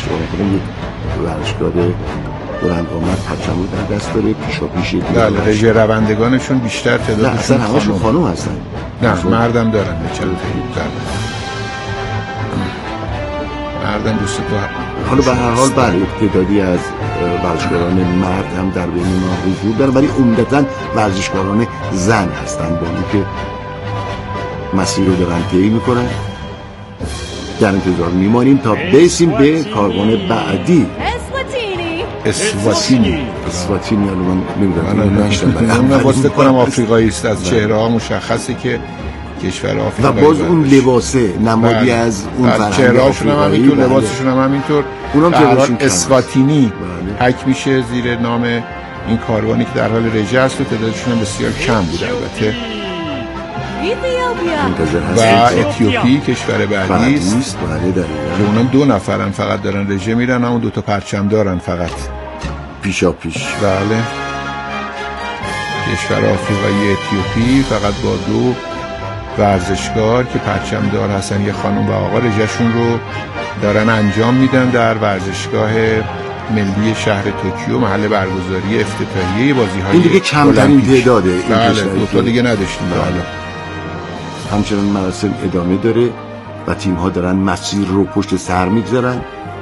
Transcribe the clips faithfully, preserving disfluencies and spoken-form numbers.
اشتباه نکنم یک ورزشکار بلند قامت پرچم رو در دست داره، پیشا پیش بله. رژه روندگانشون بیشتر تعدادشون نه همشون خانم هستن. نه مردم دارن به چند تا مردم دوست تو. حالا به هر حال بله تعدادی از ورزشکاران مرد هم در بین ما حضور دارن، ولی عمدتاً ورزشکاران زن هستن با اینکه مسیر رو دارن طی میکنن. در انتظار میمانیم تا برسیم به کاروان بعدی. اسواتینی اسواتینی الان من نمیدونم من نشدم من واسه کنم آفریقایی است، از چهره ها مشخصه که کشور آفریقایی و باز اون لباسه نمادی از اون فرهنگ چهره هاشون هم همینطور، لباسشون هم همینطور. اونم تعدادشون اسواتینی حک میشه زیر نام این کاروانی که در حال رژه است و تعدادشون هم بسیار کم بود البته. و اتیوپی کشور بعدی است که اونا دو نفرن فقط دارن رژه میرن، همون دو تا پرچم دارن فقط پیشا پیش. بله. کشور آفریقایی اتیوپی فقط با دو ورزشکار که پرچم دار هستن، یه خانم و آقا، رژه‌شون رو دارن انجام میدن در ورزشگاه ملی شهر توکیو، محل برگزاری افتتاحیه بازی‌های این دیگه کمترین تعداده این بله. کشور. دو تا دیگه نداشتیم. بله. همچنان مراسم ادامه داره و تیم‌ها دارن مسیر رو پشت سر میگذارن.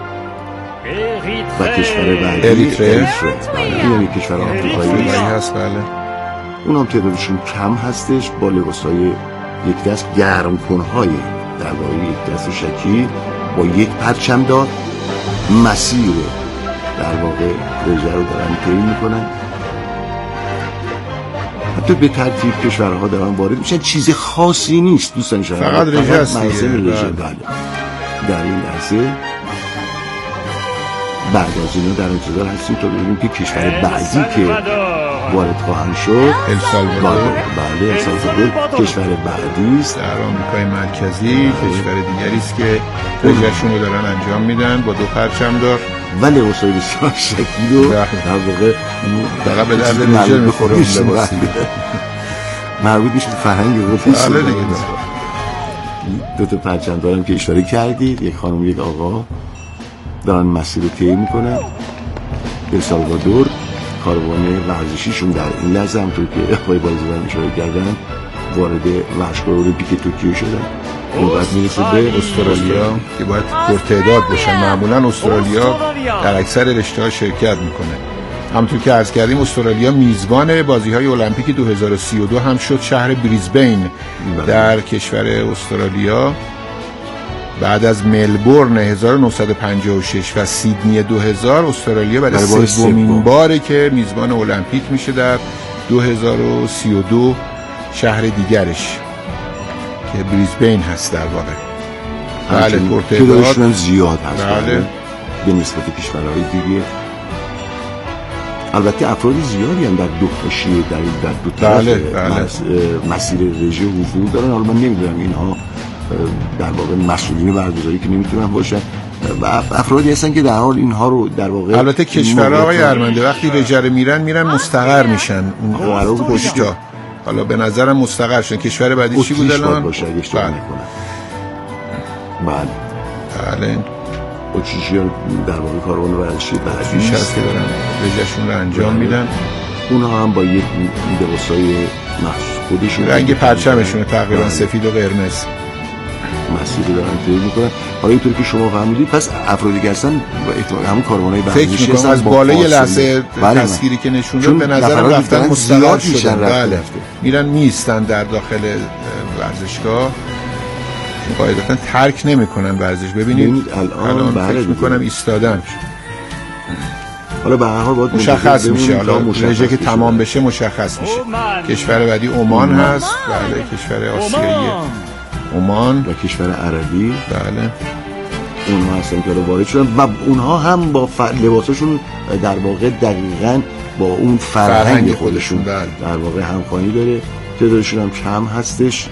و کشور بعدی اریتره. این یعنی کشور آفریقایی هست. بله. اون هم تعدادشون کم هستش با لباس‌های یک دست گرمکن‌های در واقع یک دست شکی با یک پرچم دار مسیر در واقع رژه رو دارن طی میکنن. حتی به ترتیب کشورها دارن وارد میشن، چیز خاصی نیست دوستان شما، فقط رژه است دیگه. بله. در این لحظه بعد از اینا در انتظار هستیم تا ببینیم که کشور بعدی که وارد خواهند شد السالوادور. بله السالوادور کشور بعدی است در آمریکای مرکزی. کشور دیگری است که رژه‌شون رو دارن انجام میدن با دو پرچم دار و لباسای بسیار شکلی رو در واقع فقط به درد رژه میخوره. اون لباسی مربوط میشه به فرهنگ اروپا. بله دیگه. دو تا پرچم دارم که اشاره کردید، یک خانم یک آقا دارن مسیر رو طی میکنن. السالوادور کاروان ورزشیشون در این لحظه همونطور که آقای بازیگران اشاره کردن وارد ورزشگاه المپیک توکیو شدن. اون بعد میرسه به استرالیا که باید پرتعداد بشن. معمولا استرالیا در اکثر رشته‌ها شرکت میکنه. همونطور که عرض کردیم استرالیا میزبان بازی‌های المپیک دو هزار و سی و دو هم شد. شهر بریزبین در کشور استرالیا بعد از ملبورن هزار و نهصد و پنجاه و شش و سیدنی دو هزار استرالیا برای سومین باره که میزبان المپیک میشه در دو هزار و سی و دو شهر دیگرش که بریزبین هست در واقع. بله پرتعدادشون زیاد هست. بله. به نسبت کشورهای دیگه البته افراد زیادی هم در دو حاشیه در در دو طرف بله. بله. مسیر رژه حضور دارن. حالا من نمیدونم اینها در واقع مسئولین برگزاری که نمیتونن باشن و افرادی هستن که در حال اینها رو در واقع البته کشورها آقای ارمنده وقتی رژه میرن میرن مستقر میشن اون پشتا. حالا به نظرم مستقر شدن. کشور بعدی چی بود الان؟ باشه اگه اشتباه نکنم. بله. بله. اتریشی در واقع کاروان ورزشی بعدی هست که دارن رژه‌شون رو انجام میدن. اونها هم با یک لباسای مخصوص خودشون رنگ پرچمشون تقریبا سفید و قرمز مسیری دارن طی میکنن. حالا اینطوری که شما فهمیدید پس افرادی که هستن احتمالاً همون کاروانای ورزشی هستن. از بالای لحظه تصویری که نشون داد به نظر رفتن مستقر شدن. بله. میرن میستن در داخل ورزشگاه قاعدتا ترک نمیکنن ورزش. ببینید الان فکر میکنم ایستادن. حالا به هر حال باید مشخص میشه. حالا رژه که تمام بشه مشخص میشه. کشور بعدی عمان هست. بله. کشور آسیایی عمان و کشور عربی. بله. اونها هستن که وارد شدن و اونها هم با ف... لباساشون در واقع دقیقاً با اون فرهنگ, فرهنگ خودشون بله. در واقع همخوانی داره. تعدادشون هم کم هستش،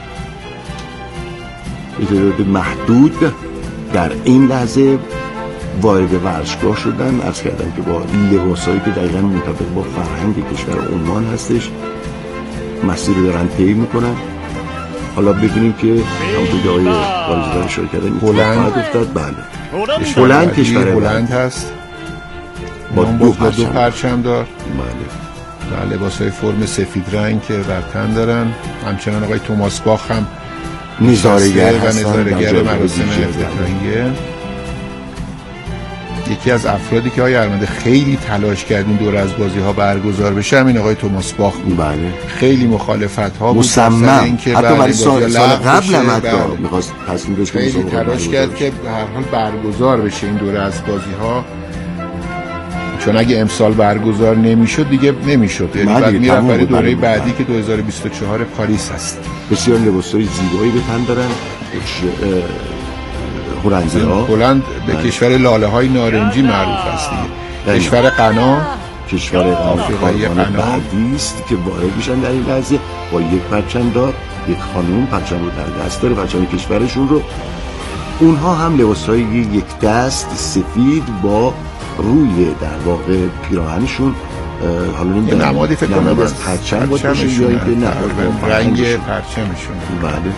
به تعداد محدود در این لحظه وارد ورزشگاه شدن. عرض کردم که با لباسایی که دقیقاً مطابق با فرهنگ کشور عمان هستش مسیر رو دارن طی میکنن. حالا ببینیم که همونطور که آقای بازیگران اشاره کردن هلند افتاد. بله بلند کشور بلند هست با دو با دو پرچم دار. بله. و لباس های فرم سفید رنگ که بر تن دارن. همچنان آقای توماس باخ هم نظاره‌گر و نظاره‌گر مراسم دیگه. افتتاحیه. یکی از افرادی که آقای ارمنده خیلی تلاش کردین دور از بازی ها برگزار بشه همین آقای توماس باخ بود. بله. خیلی مخالفت ها بود مصمم حتی برای سال, سال قبل هم حتی بله. میخواست تصمیم داشت که خیلی تلاش کرد که به هر حال برگزار بشه این دوره از بازی ها، چون اگه امسال برگزار نمیشد دیگه نمیشد، یعنی بعد میرفت برای دوره بعدی که دو هزار و بیست و چهار پاریس هست. بسیار لباسای زیبایی به تن دارن هلندی ها. هلند به بله. کشور لاله های نارنجی معروف است دیگه. کشور غنا، کشور آفریقایی بعدی است که وارد میشن در این لحظه با یک پرچم دار، یک خانم پرچم رو در دست داره، پرچم کشورشون رو. اونها هم لباسای یک دست سفید با روی در واقع پیراهنشون، حالا نمیدونم نمادی فکر کنم از پرچم باشه یا اینکه نه رنگ پرچمشون. بله.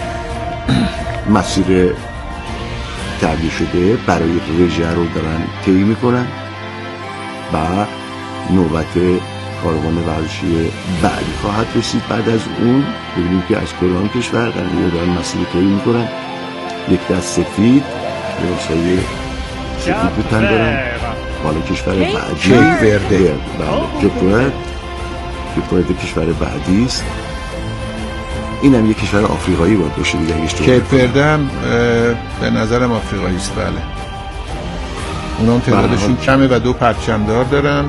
مسیر تعبیه شده برای رژه رو دارن طی میکنن و نوبت کاروان ورزشی بعدی خواهد رسید. بعد از اون ببینیم که از کدام کشور دارن مسیر طی میکنن. یک دست سفید لباسای سفید به تن دارن. حالا کشور بعدی کیپ ورده. بله کیپ ورده. کیپ ورده کشور بعدی است. این هم یک کشور آفریقایی باید باشه دیگه. کیپ ورده هم به نظرم آفریقایی است. بله. اونا هم تعدادشون کمه و دو پرچم دار دارن.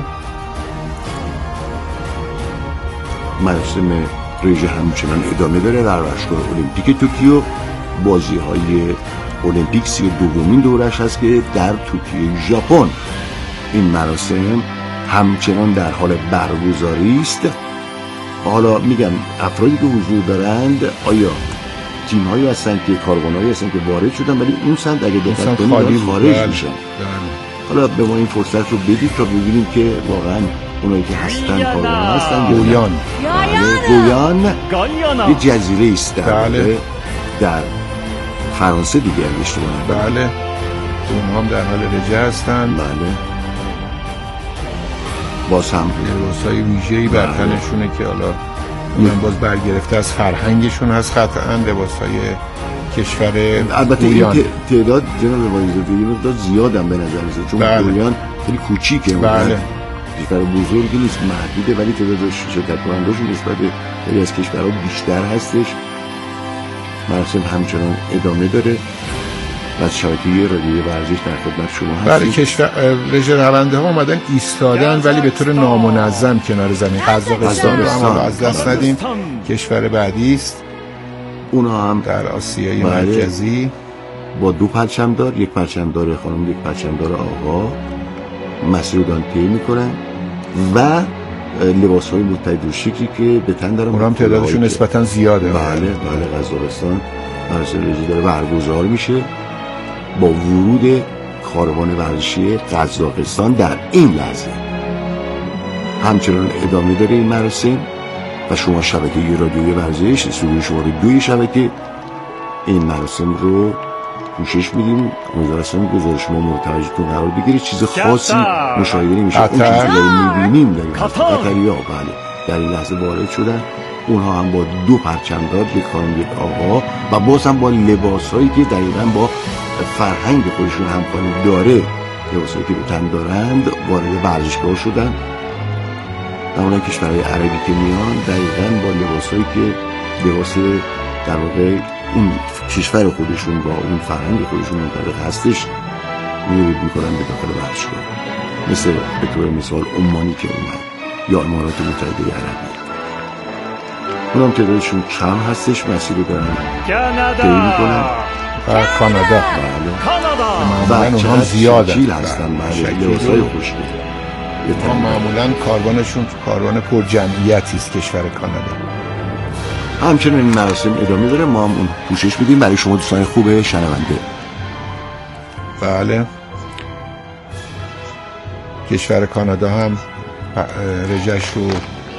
مراسم رژه همچنان ادامه داره در ورزشگاه المپیک توکیو. بازی های المپیک سی و دومین دورش هست که در توکیو ژاپن. این مراسم همچنان در حال برگزاری است. حالا میگم افرادی که حضور دارند آیا تیم هایی هستن که کاروان هایی هستن که وارد شدن ولی اون سمت اگه دقت کنید خارج میشن. حالا به ما این فرصت رو بدید تا ببینیم که واقعا اونایی که هستن کاروان هستن. گویان گویان یه جزیره است بله. در فرانسه دیگه هم اشتباه نکنم. بله. اونها هم در حال رژه هستن. بله. باز هم لباسای ویژه‌ای بر تنشونه که حالا اونم باز برگرفته از فرهنگشون هست. قطعاً لباسای کشور البته این تعداد جناب وایزاده یه مقدار زیادم به نظر میاد چون بله. گویان خیلی کوچیکه. بله. کشور بزرگی نیست، محدوده، ولی تعداد شرکت کننده‌شون نسبت به خیلی از کشورها بیشتر هستش. مراسم همچنان ادامه داره و از شبکه رادیوی ورزش در خدمت شما هستیم. برای کشور رژه رونده ها اومدن ایستادن ولی به طور نامنظم کنار زمین. قزاقستان رو هم از دست ندیم. کشور بعدی است. اونا هم در آسیای مرکزی با دو پرچم دار، یک پرچم دار خانم، یک پرچم دار آقا مسیر دان طی میکنن و لباس های متحد و شکلی که به تن دارن. اونها هم تعدادشون نسبتا زیاده. بله بله. قزاقستان مراسم رژه داره برگزار میشه با ورود کاروان ورزشی قزاقستان در این لحظه. همچنان ادامه داره این مراسم و شما شبکه رادیوی ورزش استودیوی شماره دوی شبکه این مراسم رو پوشش میدیم. امیدوارم گزارش ما متوجهتون قرار بگیره. چیز خاصی مشاهده نمیشه. اون چیزی که داریم میبینیم داریم قطری‌ها بله در این لحظه وارد شدن. اونها هم با دو پرچم دار، یک خانم یک آقا و باز هم با لباسایی که دقیقاً با فرهنگ خودشون همخوانی داره، لباسایی که به تن دارند وارد ورزشگاه شدن. اون کشورهای عربی که میان دقیقاً با لباسایی که لباس در واقع اون کشور خودشون با اون فرهنگ خودشون منطبق هستش ورود میکنن به داخل ورزشگاه. مثل به طور مثال عمانی که اومد یا امارات متحده عربی. اونم تعدادشون کم هستش. مسیر رو دارن طی میکنن. و کانادا بله. معمولا اونها زیادن هستن. بله. لباسای خوشگل. اونها معمولا کاروانشون کاروان پر جمعیتی است کشور کانادا. همچنین این مراسم ادامه داره. ما هم اون پوشش میدیم برای شما دوستان خوب شنونده. بله. کشور کانادا هم رژه‌اش رو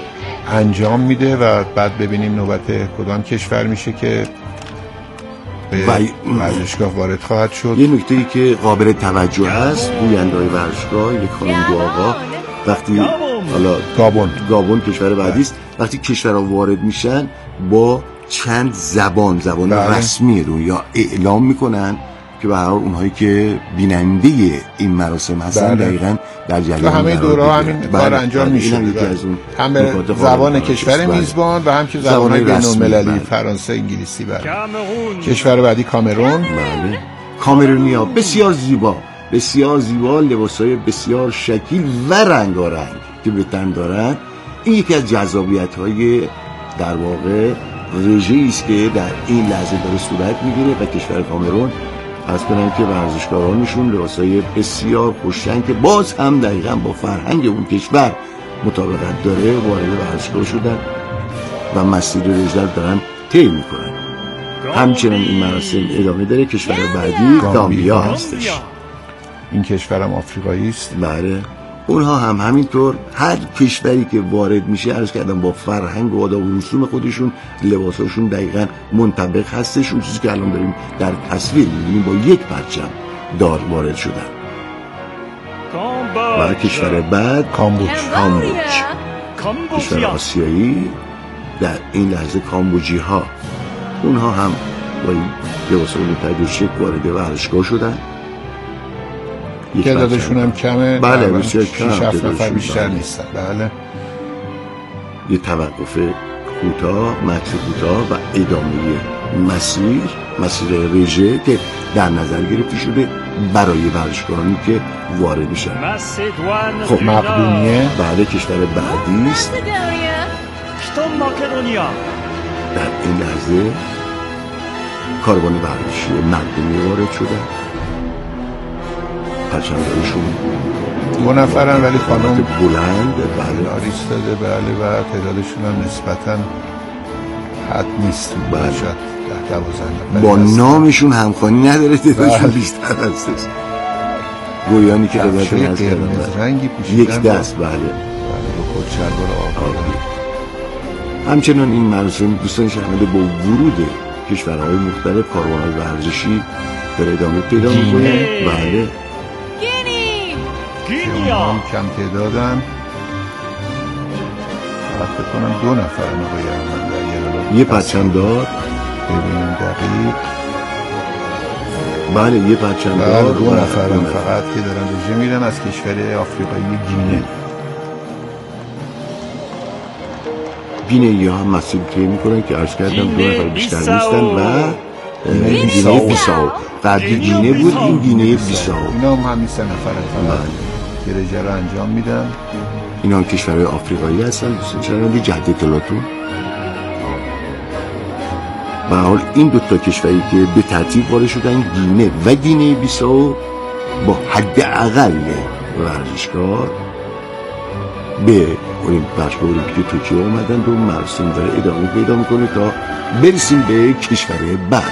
انجام میده و بعد ببینیم نوبت کدام کشور میشه که به ورزشگاه وارد خواهد شد. یه نکته‌ای که قابل توجه هست، گوینده‌های ورزشگاه یک خانم دو آقا وقتی حالا گابون گابون کشور بعدی است، وقتی کشورها وارد میشن با چند زبان زبان بله. رسمی دنیا اعلام میکنن که به هر حال اونهایی که بیننده این مراسم هستن بله. دقیقاً در جریان همه دوره‌ها همین کار انجام میشه، هم به زبان کشور میزبان و هم که زبان‌های بین‌المللی فرانسه انگلیسی بله. کشور بعدی کامرون بله. کامرونیا بسیار زیبا بسیار زیبا، لباسای بسیار شکیل و رنگارنگ که به تن دارن. این یکی از جذابیت‌های در واقع رژه‌ای است که در این لحظه داره صورت میگیره و کشور کامرون از کنم که ورزشکارانشون لباسای بسیار خوشرنگ که باز هم دقیقاً با فرهنگ اون کشور مطابقت داره وارد ورزشگاه شدن و مسیر رژه دارن طی میکنن. همچنین این مراسم ادامه داره. کشور بعدی گامبیا هستش. این کشورم آفریقایی است. بله. اونها هم همینطور هر کشوری که وارد میشه عرض کردم با فرهنگ و آداب و رسوم خودشون لباساشون دقیقاً منطبق هستش. اون چیزی که الان داریم در تصویر میبینیم با یک پرچم دار وارد شدن. و کشور بعد کامبوج کامبوج کشور آسیایی در این لحظه کامبوجی ها اونها هم با این لباس منطبق شکل وارد ورزشگاه شدن. تعدادشون هم کمه بله بسیار کم شش هفت نفر بیشتر نیستن بله. یه توقف کوتاه مکس کوتاه و ادامه مسیر مسیر رژه که در نظر گرفته شده برای ورزشکارانی که وارد میشن. خب مقدونیه بله کشور بعدی است. در این لحظه کاروان ورزشی مقدونیه وارد شده. پرچم‌دارشون دو نفرن ولی خانم بلند بله ایستاده بله و تعدادشون هم نسبتاً حد نیست بله شاید ده دوازده با نامشون همخوانی نداره تعدادشون بیشتر هستش. گویانی که خدمتتون عرض کردم یک دست بله بله با کت شلوار آبی. همچنان این مراسم دوستان شامل با ورود کشورهای مختلف کاروان‌های ورزشی در ادامه پیدا می‌کنه. بله هم کم تعدادن فقط کنم دو نفر آقای احمد یه پرچم دار ببینیم دقیق بله یه پرچم دار دو نفر هم فقط که دارن رژه میرن از کشور آفریقایی گینه. گینه ها هم مسئول طی میکنن که عرض کردم دو نفر بیشتر نیستن و گینه بیساو قبلی گینه بود این گینه بیساو اینا هم همین سه نفر فقط که رژه رو انجام میدن. اینا هم کشورهای آفریقایی هستن دوستان شنونده جهت اطلاعاتون. به حال این دوتا کشوری که به ترتیب وارد شدن گینه و گینه بیساو با حداقل ورزشکار به ورزشگاه المپیک توکیو اومدن و مراسم داره ادامه پیدا میکنه تا برسیم به کشور بعد.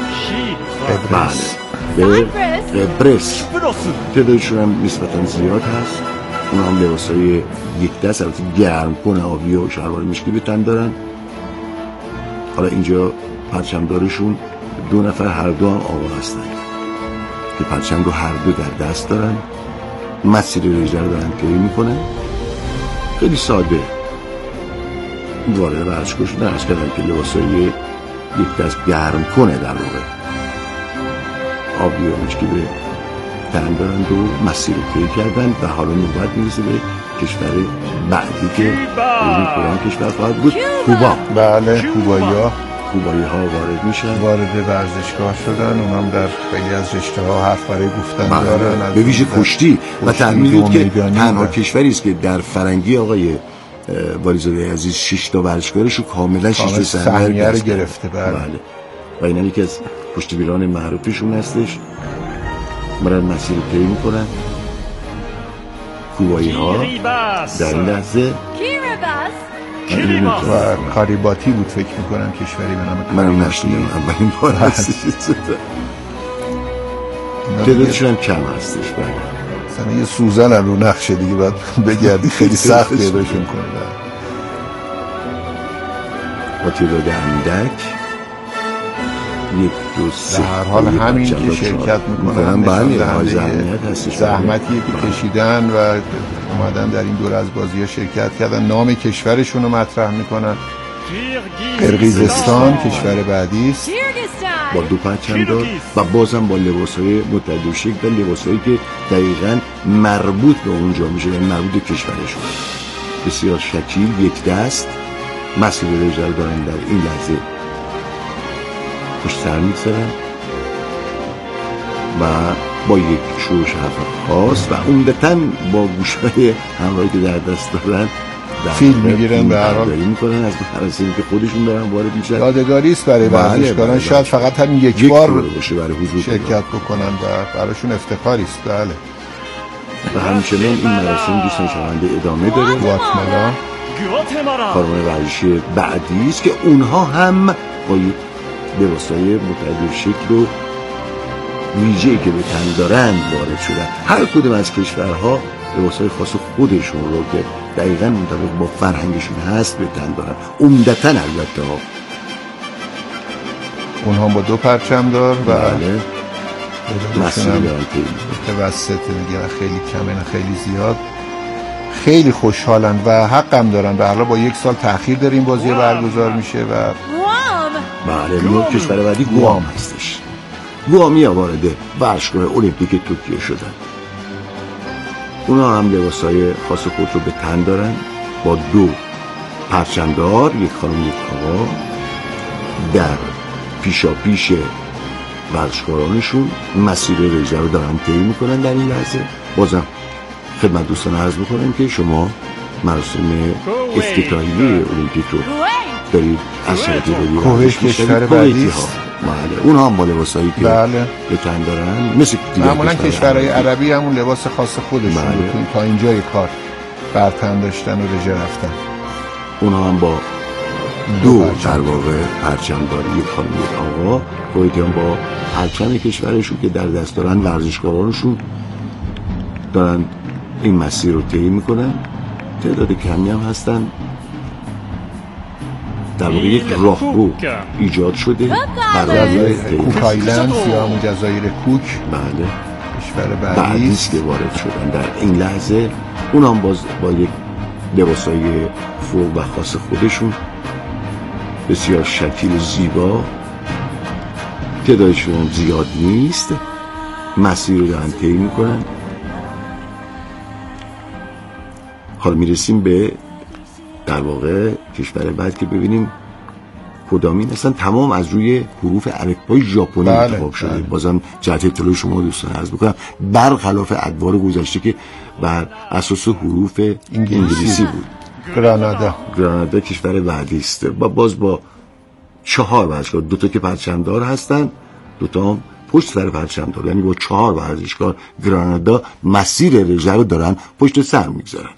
بله به قبرس تعدادشون هم نسبتا زیاد هست. اونا هم لباسای یک دست البته گرم کنه آبی و شلوار مشکی به تن دارن. حالا اینجا پرچمدارشون دو نفر هر دو هم آقا هستن که پرچم رو هر دو در دست دارن. مسیر رژه رو دارن طی میکنن. خیلی ساده وارد ورزشگاه شدن. عرض کردم که لباسای یک دست گرم کنه در واقع آبی و مشکی به تن دارن و مسیر رو طی کردن و حالا نوبت میرسه به کشور بعدی که این کدام کشور خواهد بود؟ کوبا. بله کوبایی ها کوبایی ها وارد میشن وارد ورزشگاه شدن. اونم در خیلی از رشته ها حرف برای گفتن دارن به ویژه کشتی و تعمیل که تنها کشوری است که در فرنگی آقای والیزاده عزیز شش تا ورزشکارشو کاملا شش تا سهمیه رو گرفته. بله و اینا یکی از پشتیبانان معروفشون هستش. برای مسیر رو طی میکنن. کوبایی ها در این لحظه و کاریباتی بود فکر میکنم کشوری به نام منم نشنیدم اولین بار هستش. تعدادشون هم کم هستش. مثلا یه سوزن هم رو نقشه دیگه باید بگردی خیلی سخت پیداشون کنه. با تعداد اندک یک دو سه در هر حال همین که شرکت میکنن بله های زحمت هستش، زحمتی که کشیدن و اومدن در این دور از بازی ها شرکت کردن، نام کشورشون رو مطرح میکنن. قرقیزستان کشور بعدی است با دو پرچم دار و بازم با لباس‌های متعدد شکل و لباس‌هایی که دقیقاً مربوط به اونجا میشه، یعنی مربوط به کشورشون. بسیار شکیل، یک دست، مسیر رژه دارن در این لحظه پشت سر می‌گذارن و با یک شورش حرف خاص و عمدتاً با گوش‌های همراهی که در دست دارن فیلم میگیرن، به هر حال میکنن از مراسمی که خودشون دارن وارد میشن. یادگاری است برای ورزشکاران، شاید فقط همین یک, یک بار باشه برای حضور شرکت بکنن و براشون افتخاری است. بله. و همچنین این مراسم دوستان شنونده ادامه داره. گواتمالا کاروان ورزشی بعدی است که اونها هم با لباسای متعدد شکل و ویژه‌ای که به تن دارن وارد شدن. هر کدوم از کشورها لباسای خاص خودشون رو که دقیقاً مطابق با فرهنگشون هست به تن دارن. عمدتاً البته ها اونها با دو پرچم دار و بله مسئله دارن متوسط دیگه، خیلی کمه نه خیلی زیاد. خیلی خوشحالن و حقم دارن. به هر حال با یک سال تأخیر داره این بازی برگزار میشه و بله نور کشور بعدی گوام هستش. گوامی ها وارد ورزشگاه المپیک توکیو شدن. اونا هم لباسای خاص خود رو به تن دارن با دو پرچمدار، یک خانم یک آقا، در پیشا پیش ورزشکارانشون مسیر رژه رو دارن طی میکنن. در این لحظه بازم خدمت دوستان عرض میکنم که شما مراسم افتتاحیه المپیک رو دارید از شرکت ببینید. کویت کشور بعدی است. بله اونها هم با لباسایی که بله به تن دارن مثل معمولا کشورهای عربی همون لباس خاص خودشون بله. رو تا اینجای کار بر تن داشتن و رژه رفتن. اونها هم با دو در واقع پرچم داره، یک خانم یک آقا. کویتی هم با پرچم کشورشون که در دست دارن ورزشکارانشون دارن این مسیر رو طی میکنن. تعداد کمی هم هستن. در واقع یک راهرو ایجاد شده برای کوک آیلند یا همون جزایر کوک. بله کشور بعدی بعدی است که وارد شدن در این لحظه. اون هم باز با یک لباسای فوق و خاص خودشون بسیار شکیل زیبا. تعدادشون زیاد نیست. مسیر رو دارن طی میکنن. حالا میرسیم به در واقع کشور بعد که ببینیم کدامین اصلا تمام از روی حروف الفبای ژاپنی بله، انتخاب شده. بله. بازم جهت اطلاع شما دوستان عرض بکنم برخلاف ادوار گذشته که بر اساس حروف انگلیسی, انگلیسی بود. گرانادا گرانادا کشور بعدی است و باز با چهار ورزشکار، دو تا که پرچمدار هستن، دو تا هم پشت سر پرچمدار، یعنی با چهار ورزشکار گرانادا مسیر رژه رو دارن پشت سر میگذارن.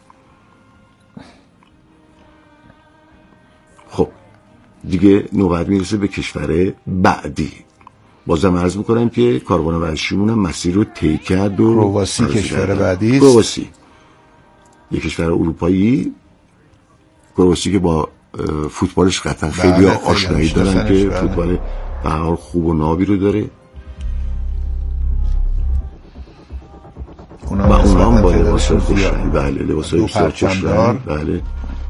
خب دیگه نوبت میرسه به کشور بعدی. بازم عرض میکنم که کاروان ورزشیمون هم مسیر رو طی کرد و کرواسی کشور بعدی است. کرواسی یک کشور اروپایی. کرواسی که با فوتبالش قطعا خیلی آشنایی دارن که بله. فوتبال به هر حال خوب و نابی رو داره اونا و اونا هم با لباس خوشن. بله لباس خوشن. بله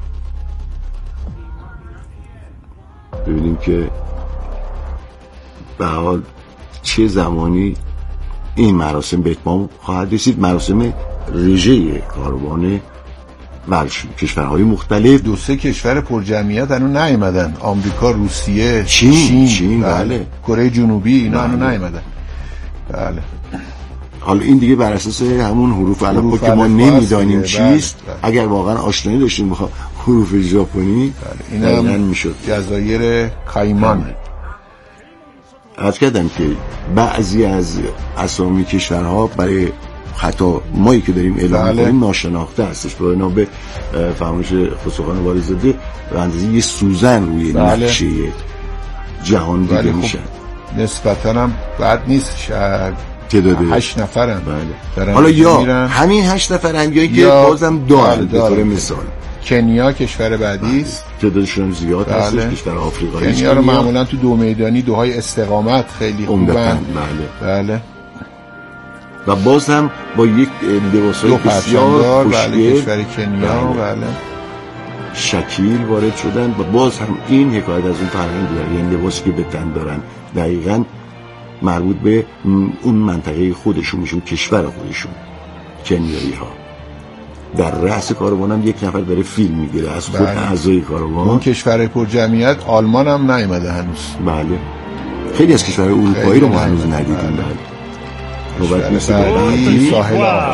ببینیم که به حال چه زمانی این مراسم به اتمام خواهد رسید. مراسم رژه کاروان ورزشی کشورهای مختلف. دو سه کشور پر جمعیت هنوز نیومدن. آمریکا، روسیه، چین، چین, چین بله. بله. کره جنوبی اینا هنوز نیومدن. بله. حالا این دیگه بر اساس همون حروف الفبا که ما نمیدانیم چیست. بله. بله. اگر واقعا آشنایی داشتیم با حروف ژاپنی بله. اینا میشد. جزایر کایمان. عرض کردم که بعضی از اسامی کشورها برای حتی مایی که داریم اعلام بله. می‌کنیم ناشناخته هستش. برای اینا به فرمایش خسروخان واریزاده به اندازه یه سوزن روی بله. نقشه جهان دیده میشن. نسبتاً هم بد نیست. شهر تعداد هشت نفرن. بله. حالا یا میرن. همین هشت نفرن یا که بازم دارن به طور مثال کنیا کشور بعدی است، تعدادشون زیاد بله. هستش. کشور آفریقایی کنیا رو معمولا تو دو میدانی دوهای استقامت خیلی خوبن. بله بله. و باز هم با یک لباسای بسیار خوشگل کشور کنیا بله. بله شکیل وارد شدن و باز هم این حکایت از اون فرهنگ داره، یعنی لباسی که به تن دارن دقیقاً مربوط به اون منطقه خودشون میشون، کشور خودشون. کنیایی ها در رأس کاروان هم یک نفر داره فیلم میگیره از خود اعضای کاروان. اون کشور پر جمعیت آلمان هم نیامده هنوز. بله خیلی از کشورهای اروپایی رو ما هنوز ندیدیم. بله نوبت مثل بعدی ساحل آج.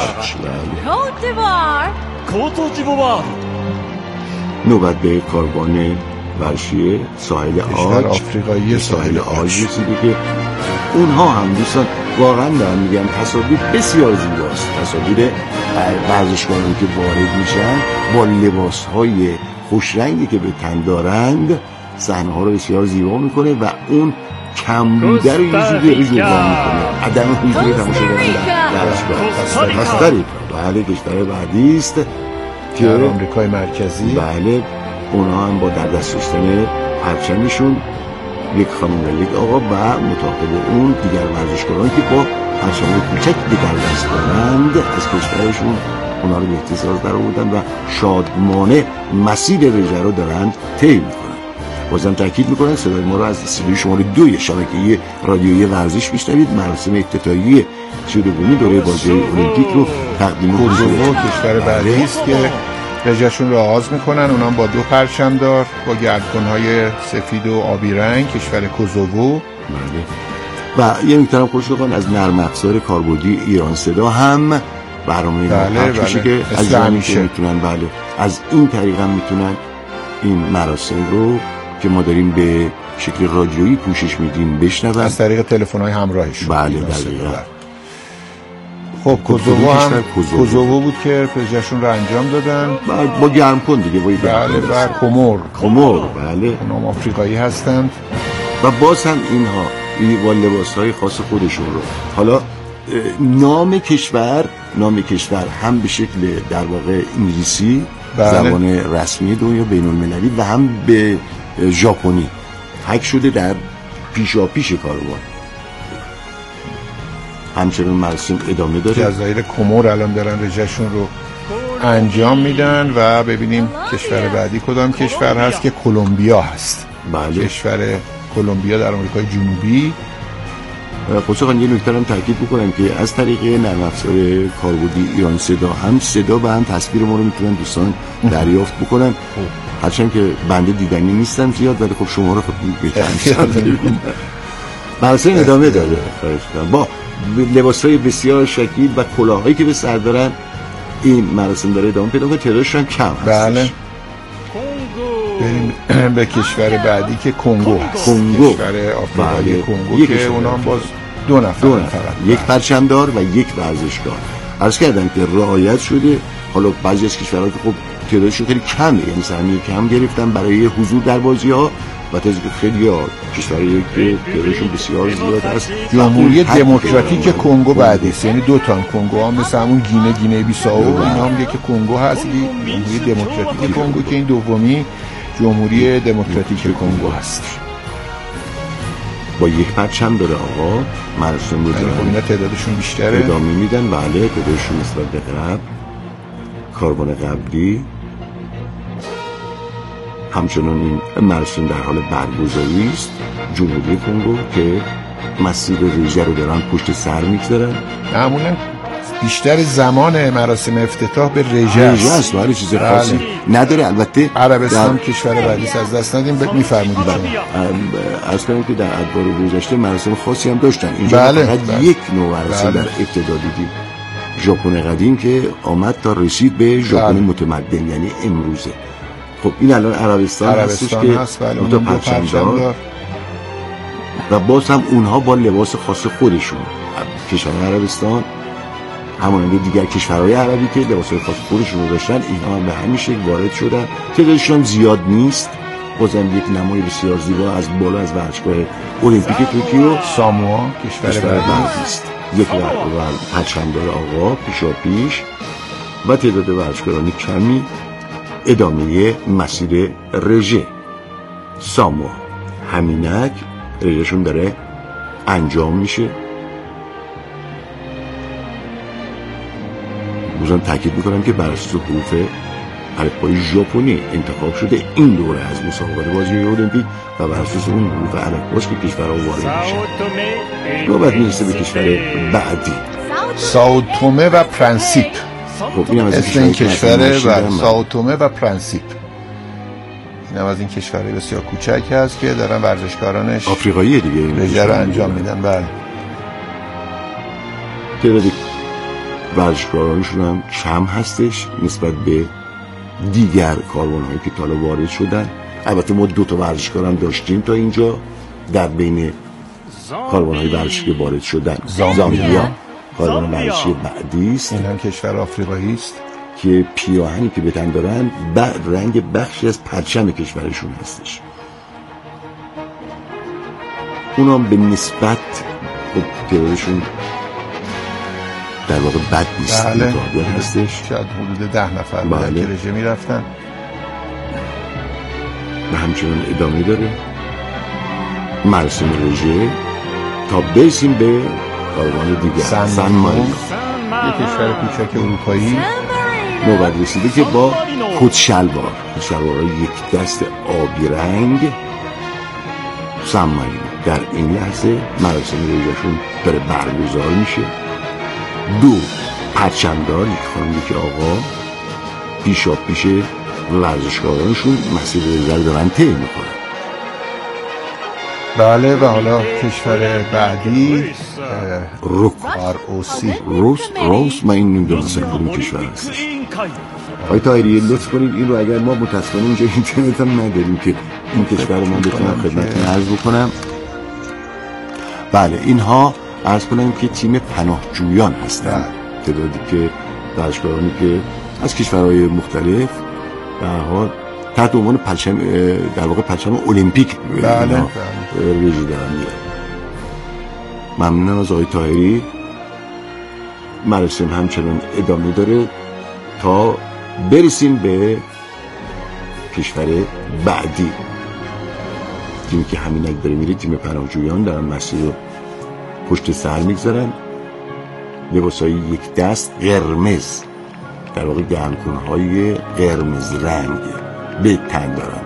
نوبت به کاروان ورشی ساحل آج آفریقایی ساحل آج رسیده که اونها هم دوستان واقعا دارن میگن تصاویر بسیار زیباست. تصاویر ورزشکارانی که وارد میشن با لباسهای خوشرنگی که به تن دارند صحنه ها رو بسیار زیبا میکنه و اون کم بوده رو یه جوری جبران میکنه. عدم حضور تماشاگران در ورزشگاه کاستاریکا بله کشور بعدی است که در آمریکای مرکزی. بله اونها هم با در دست داشتن پرچمشون یک خانم و یک آقا و متعاقب اون دیگر ورزشکاران که با پرچم کوچک که در دست دارند از کشورشون اونا رو به اختصاص در آوردن و شادمانه مسیر رژه رو دارند طی میکنن. بازم تاکید میکنن صدای ما رو از استودیوی شماره دوی شبکه رادیویی ورزش میشنوید. مراسم افتتاحیه سی و دومین دوره بازی‌های المپیک رو تقدیم کوزوو کشور بعدی است که رژه‌شون رو آغاز میکنن. اونها با دو پرچم دار با گردکن‌های سفید و آبی رنگ کشور کوزوو. و یه نکته خوش بگم از نرم افزار کاربردی ایران صدا هم برنامه بله بله. که از همیشه میتونن بله از این طریق هم میتونن این مراسم رو که ما داریم به شکل رادیویی پوشش میدیم بشنون از طریق تلفن‌های همراهشون. بله دقیقاً. خب کوزوو هم کوزوو بود که رژه‌شون رو انجام دادن با گرم کن دیگه با بله و کومور کومور بله اونها آفریقایی هستند و باز هم اینها با لباس‌های خاص خودشون رو حالا نام کشور نام کشور هم به شکل در واقع انگلیسی بله. زبان رسمی دنیا بین‌المللی و هم به ژاپنی حک شده در پیشاپیش کاروان. همچنین مراسم ادامه داره. جزایر کومور الان دارن رژه‌شون رو انجام میدن و ببینیم کشور بعدی کدام کشور هست که کلمبیا هست. بله. کشور کلمبیا در آمریکای جنوبی. خصوصا یه نکته هم تاکید بکنم که از طریق نرم افزار کاربردی ایران صدا هم صدا و هم تصویر ما رو میتونن دوستان دریافت بکنن. هرچند که بنده دیدنی نیستم زیاد ولی خب شما رو خب بهتر مراسم ادامه داره. با لباسای بسیار شکیل و کلاهایی که به سر دارن این مراسم داره ادامه پیدا کنه. تعدادش هم کم هست. بله. بریم به کشور بعدی که کنگو هست. کنگو کشور آفریقایی کنگو که اونها باز دو نفر, دو نفر. یک پرچمدار و یک ورزشکار. عرض کردم که رعایت شده. حالا بعضی از کشورها که خب تعدادشون خیلی کمه یعنی سهمیه کم گرفتن برای حضور در بازی‌ها و تازه که خیلی ها کشورهایی که تعدادشون بسیار زیاد است. جمهوری دموکراتیک کنگو بعدی است یعنی دو تا کنگو هم مثل همون گینه گینه بیساو اینا هم یک کنگو هست. جمهوری دموکراتیک کنگو که این دومی جمهوری دموکراتیک کنگو هست. با یک پرچم داره آقا مراسم رو دارن. اینا تعدادشون بیشتره. ادامه میدن بله تعدادشون نسبت به قبل کاروان قبلی. همچنان این مراسم در حال برگزاری است. جمهوری کنگو که مسیر رژه رو دارن پشت سر میگذارن. معمولا بیشتر زمان مراسم افتتاح به رژه است. ولی چیز خاصی نداره. البته عربستان کشور بعدی از دست ندیم میفرمایید. از کنیم که در ادوار گذشته مراسم خاصی هم داشتن. اینجا بله. فقط بله. یک نوع مراسم بله. در ابتدا دیدیم. ژاپن قدیم که آمد تا رسید به ژاپن بله. متمدن یعنی امروزه. خب این الان عربستان, عربستان هستش هست که دو تا پرچم دار و باز هم اونها با لباس خاص خودشون کشور عربستان همانند دیگر کشورهای عربی که لباسهای خاص خودشون رو داشتن اینها هم به همین شکل وارد شدن. تعدادشون زیاد نیست. بازم یک نمای بسیار زیبا از بالا از ورزشگاه المپیک توکیو. ساموا کشور بعدی است. یک پرچمدار آقا پیشا پیش و تعداد ورزشکاران کمی ادامه مسیر رژه. سامو همینک رژهشون داره انجام میشه. بازم تاکید میکنم که بر اساس حروف الفبای ژاپنی انتخاب شده این دوره از مسابقات بازی المپیک و بر اساس اون حروف الفباست که کشورها وارد میشن. نوبت میرسه به کشور بعدی، سائو تومه و پرنسیپ. خب اینم از اسم این کشوره و سائو تومه و پرنسیپ. اینم از این کشورهای بسیار کوچک هست که دارن ورزشکارانش آفریقایی دیگه رژه رو انجام میدن. بله. تعداد ورزشکارانشون هم کم هستش نسبت به دیگر کاروان‌هایی که تا وارد شدن. البته ما دو تا ورزشکار هم داشتیم تا اینجا در بین کاروان‌های ورزشی که وارد شدن. زامبیا کاروان ورزشی بعدی است. این هم کشور آفریقایی است که پیراهنی که به تن دارن رنگ بخشی از پرچم کشورشون هستش. اونام به نسبت تعدادشون در واقع بد نیست. بله. متعادل هستش. شاید حدود ده نفر بودن بله. که رژه میرفتن و همچنان ادامه داره مراسم رژه تا برسیم به کاروان دیگر. سن, سن مارینو یک کشور کوچک اروپایی. نوبت رسیده که با کت شلوار شلوارهای یک دست آبی رنگ سن مارینو در این لحظه مراسم رژهشون داره برگزار میشه. دو پرچمدار، یک خانم یک آقا پیشا پیش ورزشکارانشون مسیر رژه دارن طی میکنن. بله. و حالا کشور بعدی روک آر او سی روس روس من این نمیدونستم کدوم کشور هستش. آقای طاهری لطف کنید این رو، اگر ما متاسفانه اینجا اینترنت هم نداریم که این کشور رو من بتونم خدمتتون عرض بکنم. بله اینها عرض کنم که تیم پناهجویان هستن. تعدادی که ورزشکارانی که از کشورهای مختلف به هر حال تحت عنوان پرچم در واقع پرچم المپیک بله رژه دارن میرن. ممنونم از آقای طاهری. مراسم همچنان ادامه داره تا برسیم به کشور بعدی. تیمی که همینک داره میره تیم پناهجویان دارن مسیر رو پشت سر میگذارن. لباسای یک دست قرمز در واقع گرمکنهای قرمز رنگ به تن دارن.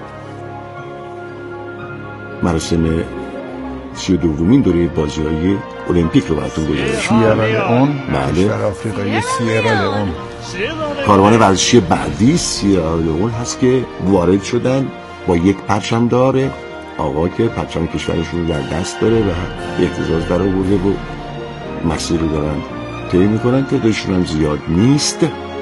مراسم سی و دومین دوره بازی های المپیک رو براتون گزارش سیرا لئون. بله. کشور آفریقایی سیرا لئون. کاروان ورزشی بعدی سیرا لئون هست که وارد شدن با یک پرچم داره آقا که پرچم کشورشون رو در دست داره و اعتزاز در آورده و مسیر رو دارن طی میکنن که داشتون هم زیاد نیست.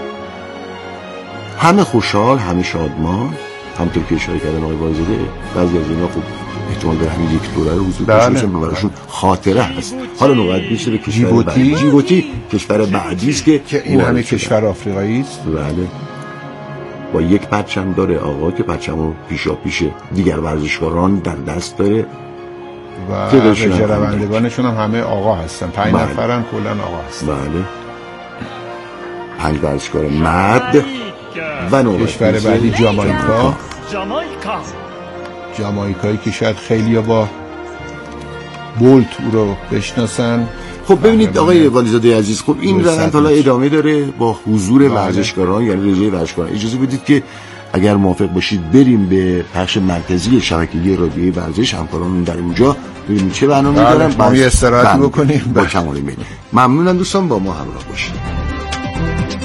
همه خوشحال، همه شادمان، همطور که اشاره کردن آقای وایزاده. بعضی از اینا خب احتمال داره همین یک دوره رو حضور داشته باشن و براشون خاطره هست. حالا نوبت میشه به کشور بعدی. جیبوتی کشور بعدی است که که این همه کشور آفریقایی است. بله. با یک پرچم داره آقا که پرچم رو پیشا پیش دیگر ورزشکاران در دست داره و رژه روندگانشون هم همه آقا هستن. پنج بله. نفرن کلا آقا هستن. بله. پنج ورزشکار مرد و نوبت کشور بعدی جامائیکا. جامائیکایی که شاید خیلی با بولت او رو بشناسن. خب ببینید آقای والیزاده عزیز، خب این روند حالا ادامه داره با حضور ورزشکاران، یعنی رژه ورزشکاران. اجازه بدید که اگر موافق باشید بریم به بخش مرکزی شبکه‌ای رادیویی ورزش، همکارانمون در اونجا ببینیم چه برنامه‌ای دارن. ما یه استراحتی بکنیم با کمال میل. ممنونم دوستان با ما همراه باشید.